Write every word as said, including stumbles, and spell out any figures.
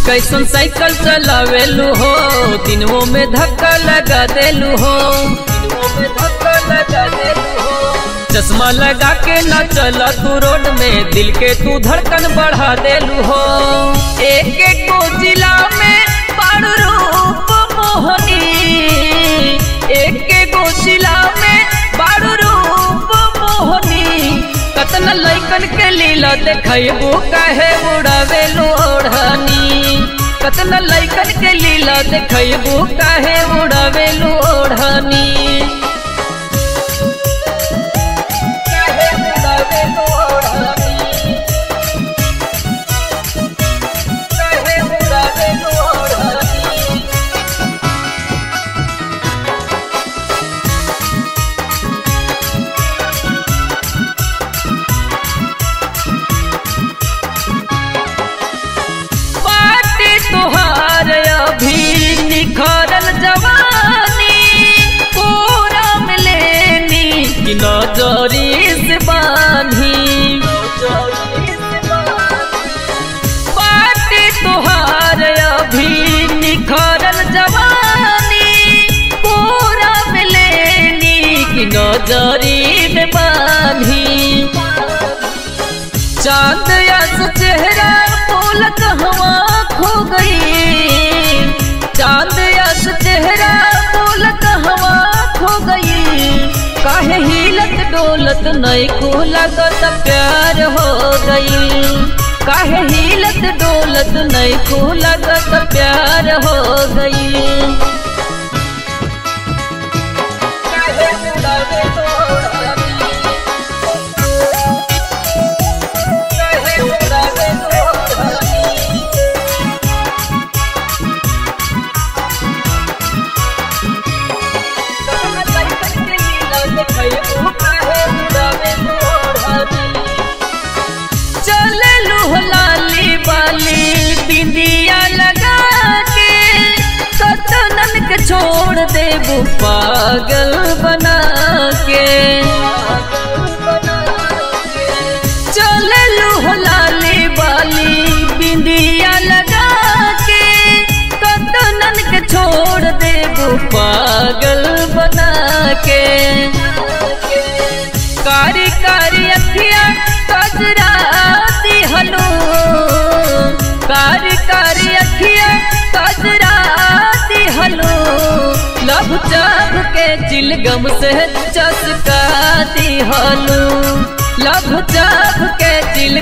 कैसन साइकिल चलावेलू हो, दिनों में धक्का लगा देलू हो, दिनों में धक्का लगा देलू हो। चश्मा लगा के ना चला तू रोड में, दिल के तू धड़कन बढ़ा देलू हो। एक एक को जिला में बारू रूप मोहनी, एक एक को जिला में बारू रूप मोहनी। कतना लइकन के लीला देखबू काहे उड़ावेलू ओढ़नी, कतना लइकन के लीला देखबू काहे उड़ावेलू ओढ़नी। काहे उड़ावेलू ओढ़नी, काहे उड़ावेलू ओढ़नी। तोहार अभी निखरल जवानी, पूरा मिलेनी कि नजरी से बांधी। बाटे तोहार अभी निखरल जवानी, पूरा मिलेनी कि नजरी में बांधी। चांद यस चेहरा फूल कहवा खो गई, चांद यस चेहरा फूल कहवा खो गई। काहे हिलत डोलत नहीं को लगत प्यार हो गई, काहे हिलत डोलत नहीं को लगत प्यार हो गई। काहे उड़ावेलू ओढ़नी, काहे उड़ावेलू ओढ़नी। चललू लाली बाली बिंदिया लगा के, कतनन के छोड़ देबू पागल बना के। चललू लाली बाली बिंदिया लगा के, कतनन के छोड़ देबू पागल बना के। कारी कारी अखिया कजरा दिहलू, कारी कारी अखिया कजरा दिहलू। लब चाप के चिलगम से चसका दिहलू, लब चाप के चिल